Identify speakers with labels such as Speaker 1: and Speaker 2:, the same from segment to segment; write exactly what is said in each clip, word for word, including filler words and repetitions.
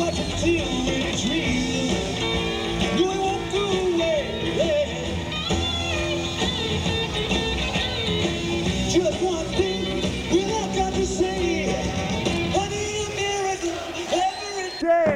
Speaker 1: watch it till it's real. No, it won't go away. Just one thing, well, I've got to say, I need a miracle every day.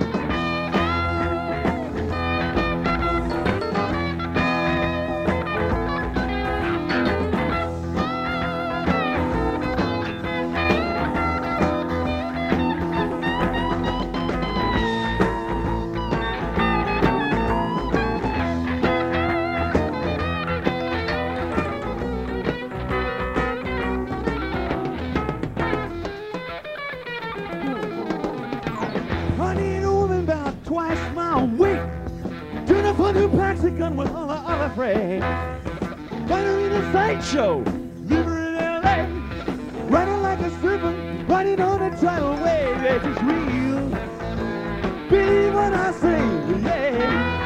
Speaker 1: I need a woman about twice my weight. Turn up a new Mexican with all the other freight. Find her in a sideshow, leave her in L A. Riding like a stripper, riding on a tidal wave. It's just real. Believe what I say, yeah.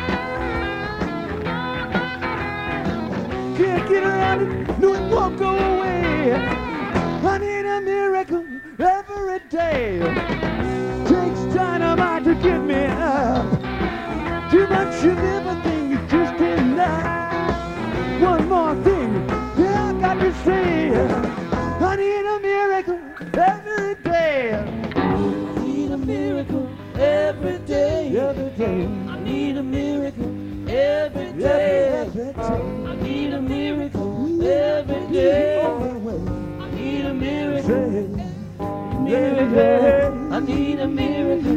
Speaker 1: Can't get around it, no, it won't go away. I need a miracle every day. Takes dynamite to get me up. Too much of everything is just enough. One more thing, yeah, I got to say, I need a miracle every day. I need a miracle every day. Every day. I need a miracle every day. Every day. I need a miracle every day. I need a miracle. Miracle. I need a miracle